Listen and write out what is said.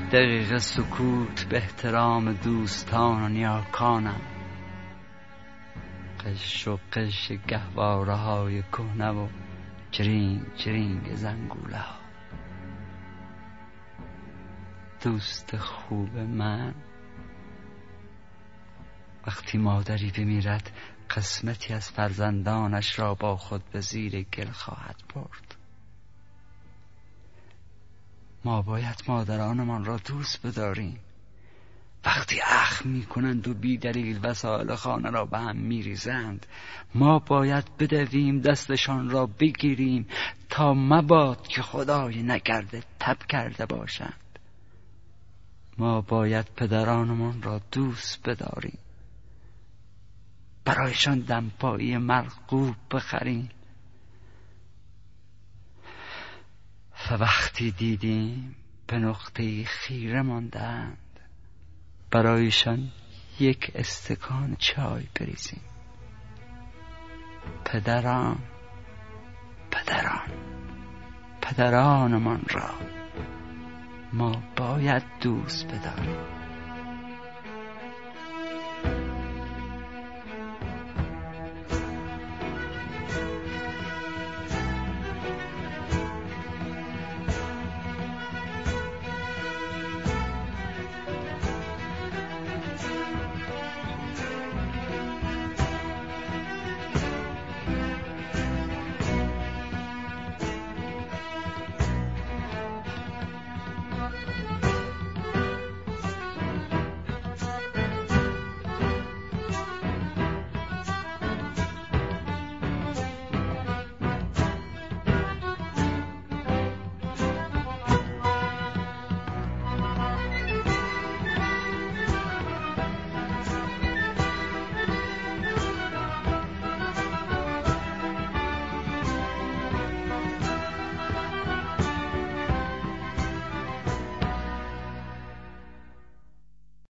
دقیقه سکوت به احترام دوستان و نیاکانم. قش و قش گهواره های کهنه و جرینگ جرینگ زنگوله ها. دوست خوب من، وقتی مادری بمیرد قسمتی از فرزندانش را با خود به زیر گل خواهد برد. ما باید مادرانمان را دوست بداریم. وقتی اخم میکنند و بی دلیل وسایل خانه را به هم میریزند، ما باید بدویم دستشان را بگیریم تا مباد که خدای نکرده تب کرده باشند. ما باید پدرانمان را دوست بداریم، برایشان دمپایی مرغوب بخریم و وقتی دیدیم به نقطه خیره ماندند، برایشان یک استکان چای بریزیم. پدرانمان را ما باید دوست بداریم.